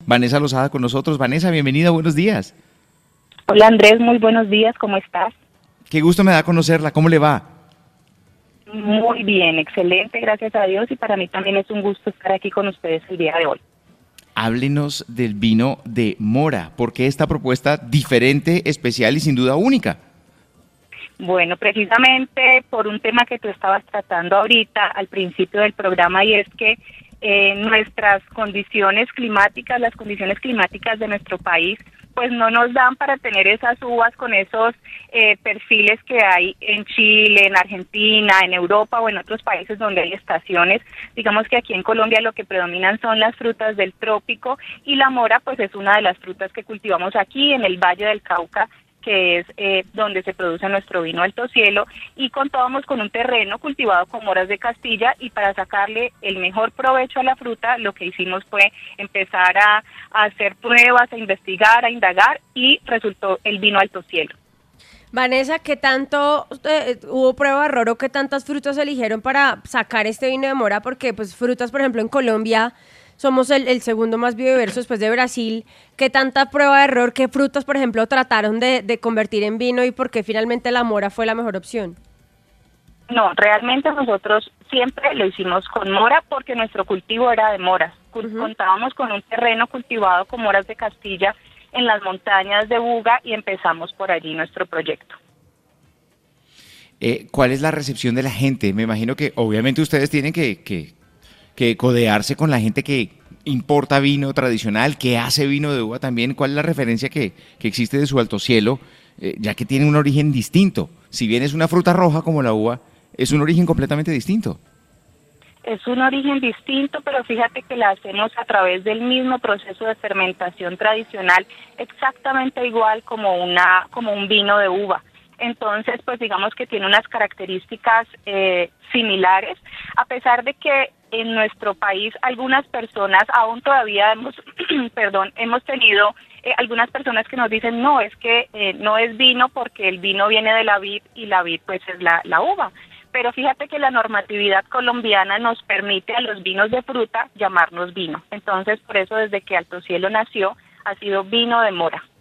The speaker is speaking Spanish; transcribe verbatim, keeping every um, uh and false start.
Vanessa Lozada con nosotros. Vanessa, bienvenida, buenos días. Hola Andrés, muy buenos días, ¿cómo estás? Qué gusto me da conocerla, ¿cómo le va? Muy bien, excelente, gracias a Dios, y para mí también es un gusto estar aquí con ustedes el día de hoy. Háblenos del vino de mora, ¿por qué esta propuesta diferente, especial y sin duda única? Bueno, precisamente por un tema que tú estabas tratando ahorita al principio del programa, y es que eh, nuestras condiciones climáticas, las condiciones climáticas de nuestro país, pues no nos dan para tener esas uvas con esos eh, perfiles que hay en Chile, en Argentina, en Europa o en otros países donde hay estaciones. Digamos que aquí en Colombia lo que predominan son las frutas del trópico, y la mora pues es una de las frutas que cultivamos aquí en el Valle del Cauca, que es eh, donde se produce nuestro vino Alto Cielo, y contábamos con un terreno cultivado con moras de Castilla, y para sacarle el mejor provecho a la fruta, lo que hicimos fue empezar a, a hacer pruebas, a investigar, a indagar, y resultó el vino Alto Cielo. Vanessa, ¿qué tanto eh, hubo prueba de error o qué tantas frutas eligieron para sacar este vino de mora? Porque pues frutas, por ejemplo, en Colombia somos el, el segundo más biodiverso después de Brasil. ¿Qué tanta prueba de error, qué frutas, por ejemplo, trataron de, de convertir en vino y por qué finalmente la mora fue la mejor opción? No, realmente nosotros siempre lo hicimos con mora porque nuestro cultivo era de moras. Uh-huh. Contábamos con un terreno cultivado con moras de Castilla en las montañas de Buga y empezamos por allí nuestro proyecto. Eh, ¿Cuál es la recepción de la gente? Me imagino que obviamente ustedes tienen que... que... que codearse con la gente que importa vino tradicional, que hace vino de uva también. ¿Cuál es la referencia que, que existe de su Alto Cielo? Eh, ya que tiene un origen distinto. Si bien es una fruta roja como la uva, es un origen completamente distinto. Es un origen distinto, pero fíjate que la hacemos a través del mismo proceso de fermentación tradicional, exactamente igual como, una, como un vino de uva. Entonces, pues digamos que tiene unas características eh, similares, a pesar de que en nuestro país algunas personas aún todavía hemos, perdón, hemos tenido eh, algunas personas que nos dicen no, es que eh, no es vino porque el vino viene de la vid y la vid pues es la, la uva. Pero fíjate que la normatividad colombiana nos permite a los vinos de fruta llamarnos vino. Entonces, por eso desde que Alto Cielo nació ha sido vino de mora.